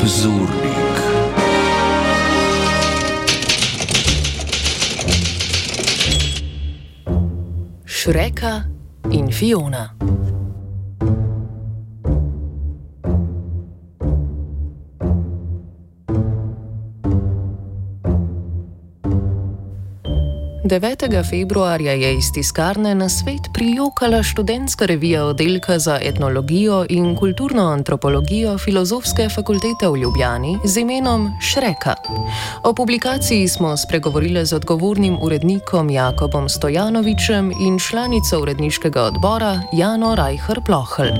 Obzornik. Shreka in Fiona. Devetega februarja je iz tiskarne na svet prijokala študentska revija oddelka za etnologijo in kulturno antropologijo Filozofske fakultete v Ljubljani z imenom Shreka. O publikaciji smo spregovorile z odgovornim urednikom Jakobom Stojanovičem in članico uredniškega odbora Jano Rajher-Plohelj.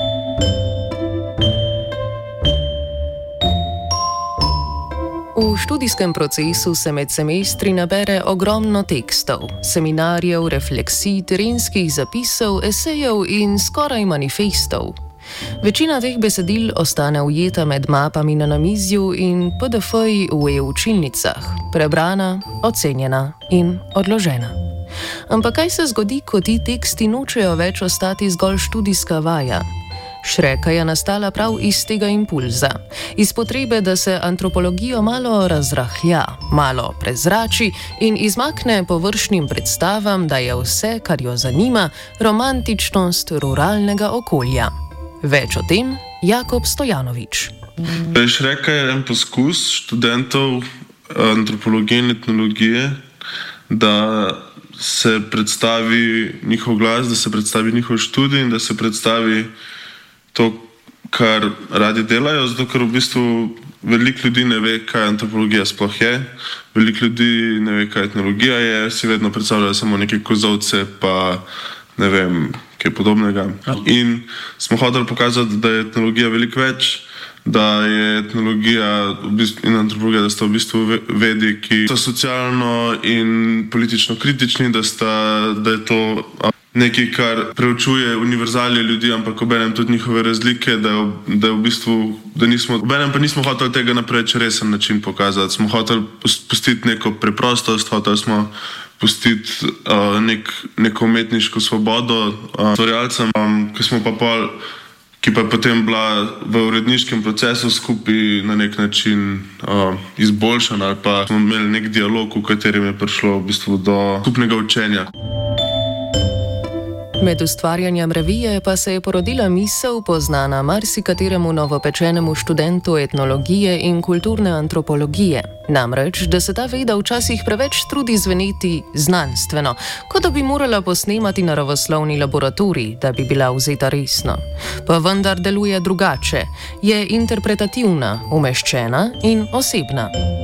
V študijskem procesu se med semestri nabere ogromno tekstov, seminarjev, refleksij, terenskih zapisov, esejev in skoraj manifestov. Večina teh besedil ostane ujeta med mapami na namizju in PDF-ji v e-učilnicah, prebrana, ocenjena in odložena. Ampak kaj se zgodi, ko ti teksti nočejo več ostati zgolj študijska vaja? Shreka je nastala prav iz tega impulza, iz potrebe, da se antropologijo malo razrahlja, malo prezrači in izmakne površnim predstavam, da je vse, kar jo zanima, romantičnost ruralnega okolja. Več o tem Jakob Stojanovič. Shreka je en poskus študentov antropologije in etnologije, da se predstavi njihov glas, da se predstavi njihov študij in da se predstavi to, kar radi delajo, zato ker v bistvu veliko ljudi ne ve, kaj antropologija sploh je, veliko ljudi ne ve, kaj etnologija je, si vedno predstavljajo samo neke kozovce pa ne vem, kaj podobnega. In smo hoteli pokazati, da je etnologija veliko več, da je etnologija in antropologija, da sta v bistvu vedi, ki so socialno in politično kritični, da je to nekaj, kar preučuje univerzalje ljudi, ampak obenem tudi njihove razlike, da je v bistvu, obenem pa nismo hoteli tega na preveč resen način pokazati. Smo hoteli pustiti neko preprostost, hoteli smo pustiti neko umetniško svobodo ustvarjalcem, ki pa je potem bila v uredniškem procesu skupaj na nek način izboljšana, ali pa smo imeli nek dialog, v katerem je prišlo v bistvu do skupnega učenja. Med ustvarjanjem revije pa se je porodila misel, poznana marsikateremu novopečenemu študentu etnologije in kulturne antropologije. Namreč, da se ta veda včasih preveč trudi zveneti znanstveno, kot da bi morala posnemati naravoslovni laboratorij, da bi bila vzeta resno. Pa vendar deluje drugače, je interpretativna, umeščena in osebna.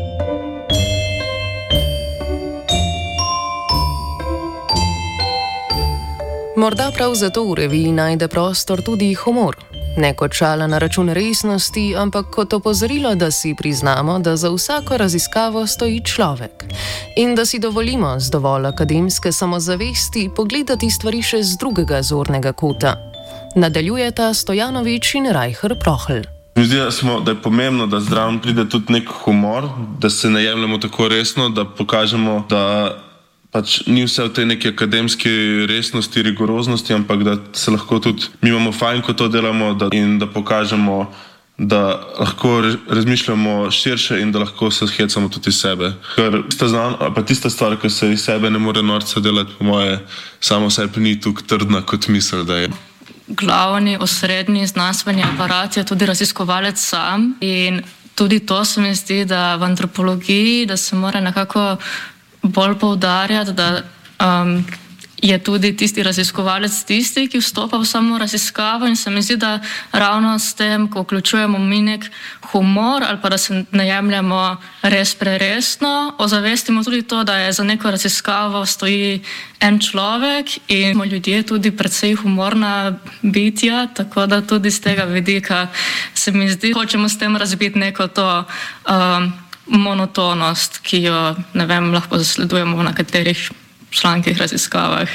Morda prav zato v reviji najde prostor tudi humor. Ne kot šala na račun resnosti, ampak kot opozorilo, da si priznamo, da za vsako raziskavo stoji človek. In da si dovolimo z dovolj akademske samozavesti pogledati stvari še z drugega zornega kota. Nadaljujeta Stojanovič in Rajher-Plohelj. Zdi se, da je pomembno, da zraven pride tudi nek humor, da se ne jemljemo tako resno, da pokažemo, da pač ni vse v tej neki akademski resnosti, rigoroznosti, ampak da se lahko tudi, mi imamo fajn, ko to delamo in da pokažemo, da lahko razmišljamo širše in da lahko se hecamo tudi iz sebe. Ker tista stvar, ki se iz sebe ne more norca delati, po moje, samo sebi ni tukaj trdna kot misel, da je. Glavni, osrednji znanstveni aparat je tudi raziskovalec sam in tudi to se mi zdi, da v antropologiji, da se mora nekako bolj poudarjati, da je tudi tisti raziskovalec tisti, ki vstopa v samo raziskavo in se mi zdi, da ravno s tem, ko vključujemo mi nek humor ali pa da se ne jemljemo res preresno, ozavestimo tudi to, da je za neko raziskavo stoji en človek in smo ljudje tudi precej humorna bitja, tako da tudi z tega vidika se mi zdi, hočemo s tem razbiti neko to monotonost, ki jo, ne vem, lahko zasledujemo v nekaterih člankih, raziskavah.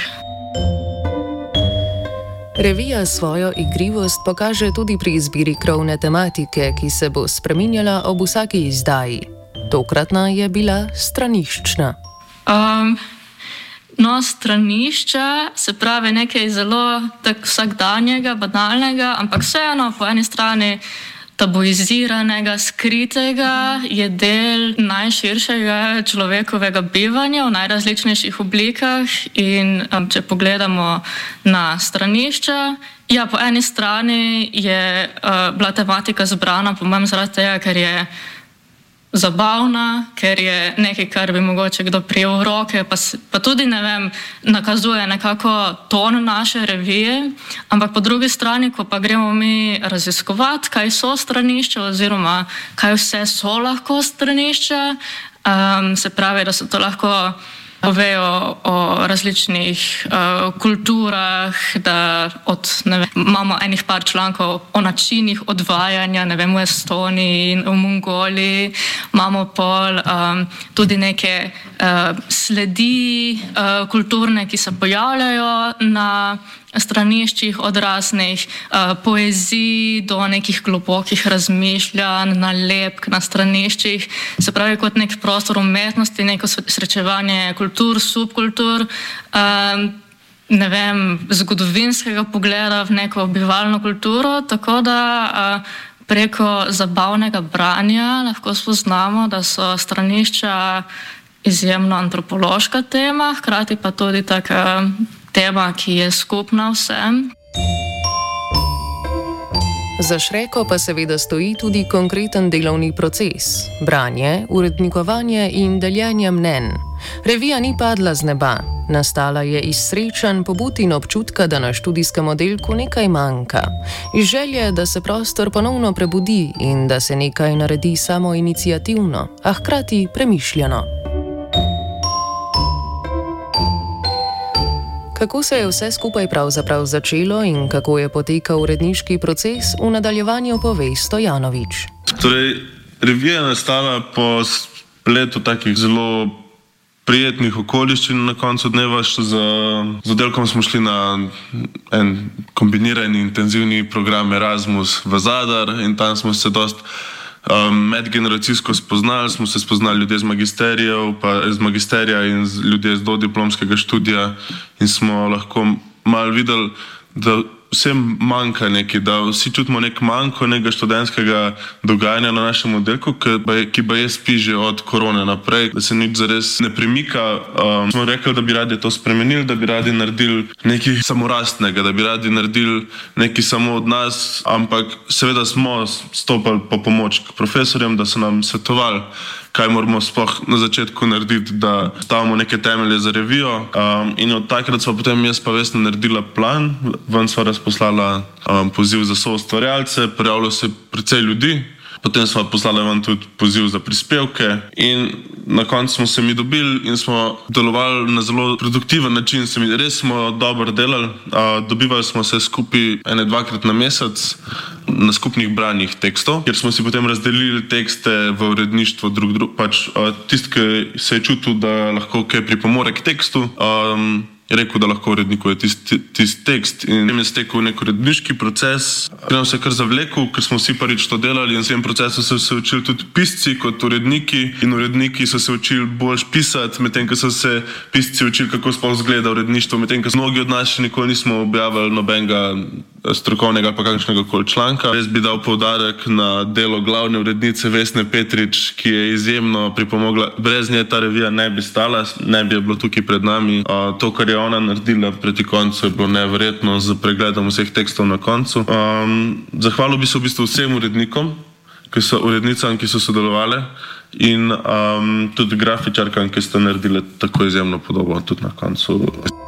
Revija svojo igrivost pokaže tudi pri izbiri krovne tematike, ki se bo spreminjala ob vsaki izdaji. Tokratna je bila straniščna. Stranišča, se pravi nekaj zelo vsakdanjega, banalnega, ampak vseeno po eni strani tabuiziranega, skritega, je del najširšega človekovega bivanja v najrazličnejših oblikah. In če pogledamo na stranišča, ja, po eni strani je bila tematika zbrana, po mojem, zaradi tega, ker je zabavna, ker je nekaj, kar bi mogoče kdo prijel v roke, pa tudi, ne vem, nakazuje nekako ton naše revije, ampak po drugi strani, ko pa gremo mi raziskovati, kaj so stranišča oziroma kaj vse so lahko stranišča, se pravi, da so to lahko povejo o različnih kulturah, da imamo enih par člankov o načinih odvajanja, ne vem, v Estoniji in v Mongoliji, imamo tudi neke sledi kulturne, ki se pojavljajo na straniščih, od raznih poezij do nekih globokih razmišljanj, nalepk na straniščih, se pravi kot nek prostor umetnosti, neko srečevanje kultur, subkultur, ne vem, zgodovinskega pogleda v neko bivalno kulturo, tako da preko zabavnega branja lahko spoznamo, da so stranišča izjemno antropološka tema, hkrati pa tudi taka tema, ki je skupna vsem. Za Šreko pa seveda stoji tudi konkreten delovni proces: branje, urednikovanje in deljenje mnenj. Revija ni padla z neba, nastala je iz srečanj, pobud in občutka, da na študijskem oddelku nekaj manjka. Iz želje, da se prostor ponovno prebudi in da se nekaj naredi samoiniciativno, a hkrati premišljeno. Kako se je vse skupaj pravzaprav začelo in kako je potekal uredniški proces, v nadaljevanju pove Stojanovič. Torej, revija je nastala po spletu takih zelo prijetnih okoliščin. Na koncu dneva z oddelkom smo šli na en kombinirani intenzivni program Erasmus v Zadar in tam smo se dosti medgeneracijsko spoznali, smo se spoznali ljudje z magisterija in ljudje z dodiplomskega študija in smo lahko malo videli, da vsem manjka nekaj, da vsi čutimo nek manjko nekega študentskega dogajanja na našem oddelku, ki pa je spi že od korone naprej, da se nič zares ne premika. Smo rekli, da bi radi to spremenili, da bi radi naredili nekaj samorastnega, da bi radi naredili nekaj samo od nas, ampak seveda smo stopili po pomoč k profesorjem, da so nam svetovali, kaj moramo sploh na začetku narediti, da stavimo neke temelje za revijo. In od takrat smo potem jaz pa Vesna naredila plan, ven sva razposlala poziv za soustvarjalce, prijavilo se precej ljudi, potem sva poslala ven tudi poziv za prispevke in na koncu smo se mi dobili in smo delovali na zelo produktiven način. Res smo dobro delali, dobivali smo se skupaj 1-2 na mesec na skupnih branjih tekstov, kjer smo si potem razdelili tekste v uredništvo drug, pač tisti, ki se je čutil, da lahko kaj pripomore k tekstu, je rekel, da lahko urednikuje tisti tekst in tem je stekel nek uredniški proces. Nam se je kar zavlekel, ker smo vsi prvič to delali in v tem procesu so se učili tudi pisci kot uredniki in uredniki so se učili boljš pisati, medtem ko so se pisci učili, kako sploh izgleda uredništvo, medtem ko mnogi od nas še nikoli nismo objavili nobenega strokovnega pa kakšnega koli članka. Jaz bi dal poudarek na delo glavne urednice Vesne Petrič, ki je izjemno pripomogla. Brez nje ta revija ne bi stala, ne bi bilo tukaj pred nami. To, kar je ona naredila proti koncu, je bilo neverjetno z pregledom vseh tekstov na koncu. Zahvalil bi se v bistvu vsem urednikom, urednicam, ki so sodelovali in tudi grafičarkam, ki ste naredili tako izjemno podobo tudi na koncu.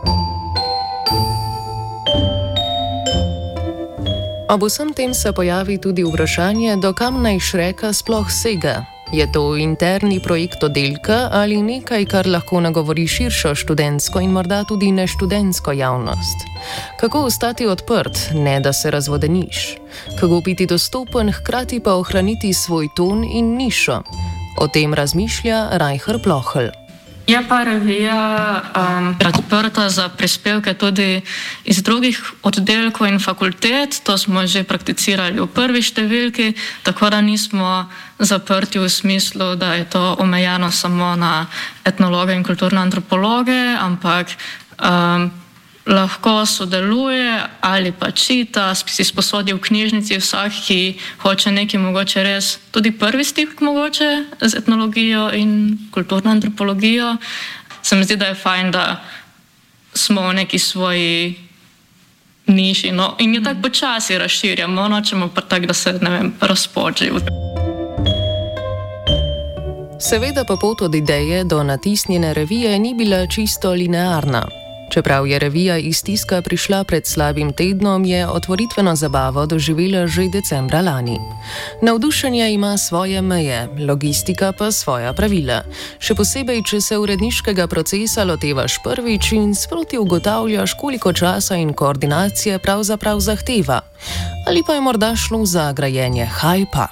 Ob vsem tem se pojavi tudi vprašanje, do kam naj Šreka sploh sega. Je to interni projekt oddelka ali nekaj, kar lahko nagovori širšo študentsko in morda tudi neštudentsko javnost? Kako ostati odprt, ne da se razvodeniš? Kako biti dostopen, hkrati pa ohraniti svoj ton in nišo? O tem razmišlja Rajher Plohl. Je pa revija odprta za prispevke tudi iz drugih oddelkov in fakultet. To smo že prakticirali v prvi številki, tako da nismo zaprti v smislu, da je to omejeno samo na etnologe in kulturne antropologe, ampak lahko sodeluje ali pa čita, si sposodi v knjižnici vsak, ki hoče nekaj mogoče res tudi prvi stik mogoče z etnologijo in kulturno antropologijo. Se mi zdi, da je fajn, da smo v neki svoji niši, no, in jo tako počasi razširjamo, nočemo pa tako, da se, ne vem, razpoči. Seveda pa pot od ideje do natisnjene revije ni bila čisto linearna. Čeprav je revija iz tiska prišla pred slabim tednom, je otvoritveno zabavo doživela že decembra lani. Navdušenje ima svoje meje, logistika pa svoja pravila. Še posebej, če se uredniškega procesa lotevaš prvič in sproti ugotavljaš, koliko časa in koordinacije pravzaprav zahteva. Ali pa je morda šlo za grajenje hajpa?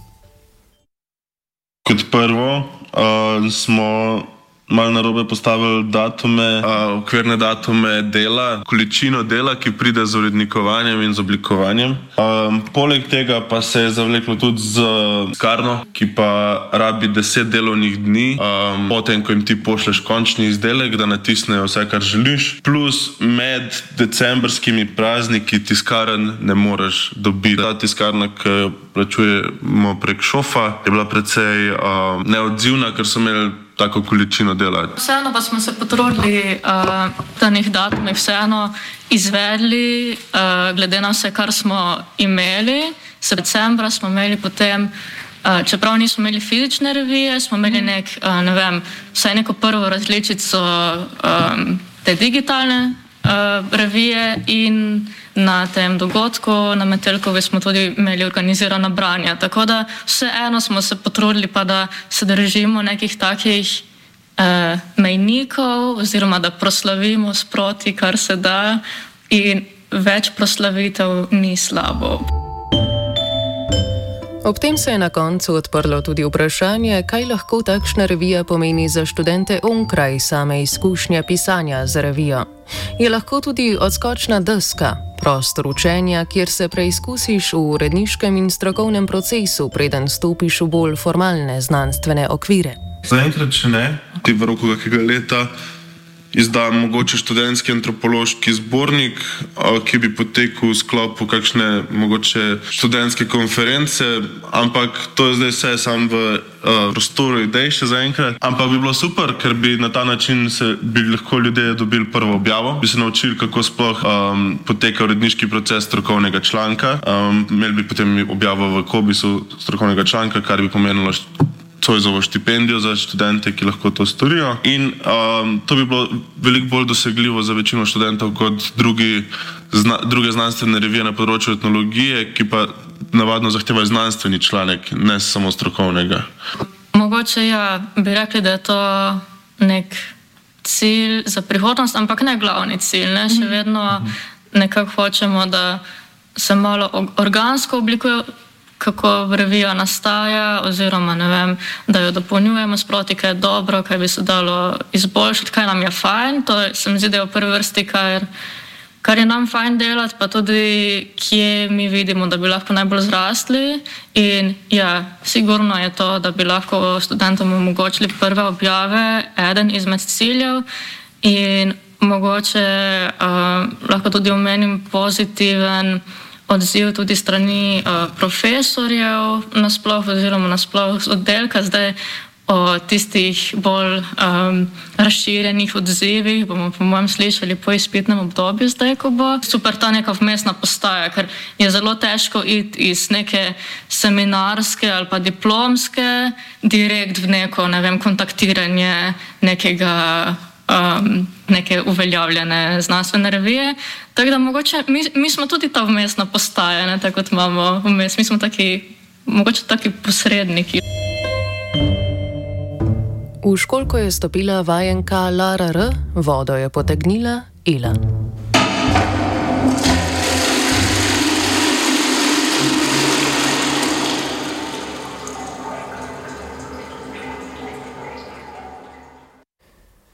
Kot prvo smo malo narobe postavili datume, okvirne datume dela, količino dela, ki pride z urednikovanjem in z oblikovanjem. Poleg tega pa se je zavleklo tudi z tiskarno, ki pa rabi 10 delovnih dni, potem, ko jim ti pošleš končni izdelek, da natisnejo vse, kar želiš. Plus med decembrskimi prazniki tiskarn ne moreš dobiti. Ta tiskarna, ki jo plačujemo prek Šofa, je bila precej neodzivna, ker so imeli tako količino dela. Vseeno pa smo se potrudili, da njih datumih vseeno izvedli, glede na vse, kar smo imeli. Decembra smo imeli potem, čeprav nismo imeli fizične revije, smo imeli vsaj neko prvo različico te digitalne revije in na tem dogodku na Metelkovi smo tudi imeli organizirana branja. Tako da vseeno smo se potrudili pa, da se držimo nekih takih mejnikov oziroma da proslavimo sproti, kar se da, in več proslavitev ni slabo. Ob tem se je na koncu odprlo tudi vprašanje, kaj lahko takšna revija pomeni za študente onkraj same izkušnje pisanja za revijo. Je lahko tudi odskočna deska, prostor učenja, kjer se preizkusiš v uredniškem in strokovnem procesu, preden stopiš v bolj formalne znanstvene okvire. Zaenkrat še ne. Ti v roku kakega leta izdam mogoče študentski antropološki zbornik, ki bi potekel v sklopu kakšne mogoče študentske konference, ampak to je zdaj vse samo v prostoru idej še zaenkrat. Ampak bi bilo super, ker bi na ta način bi lahko ljudje dobili prvo objavo, bi se naučili, kako sploh poteka uredniški proces strokovnega članka. Imeli bi potem objavo v Kobisu strokovnega članka, kar bi pomenilo Zoisovo štipendijo za študente, ki lahko to storijo. In to bi bilo veliko bolj dosegljivo za večino študentov kot druge znanstvene revije na področju etnologije, ki pa navadno zahtevajo znanstveni članek, ne samo strokovnega. Mogoče bi rekli, da je to nek cilj za prihodnost, ampak ne glavni cilj. Ne? Še vedno nekako hočemo, da se malo organsko oblikuje, kako revija nastaja, oziroma da jo dopolnjujemo sproti, kaj je dobro, kaj bi se dalo izboljšati, kaj nam je fajn. To se mi zdi, da je v prvi vrsti, kar je nam fajn delati, pa tudi kje mi vidimo, da bi lahko najbolj zrastli. In sigurno je to, da bi lahko študentom omogočili prve objave, eden izmed ciljev, in mogoče lahko tudi omenim pozitiven odziv tudi strani profesorjev nasploh oziroma nasploh oddelka. Zdaj o tistih bolj razširjenih odzivih bomo po mojem slišali po izpitnem obdobju zdaj, ko bo super ta neka vmesna postaja, ker je zelo težko iti iz neke seminarske ali pa diplomske direkt v neko, kontaktiranje neke uveljavljene znanstvene revije. Tako da mogoče mi smo tudi ta vmesna postaja, tako kot imamo vmes. Mi smo mogoče taki posredniki. V školko je stopila vajenka Lara R., vodo je potegnila Ela.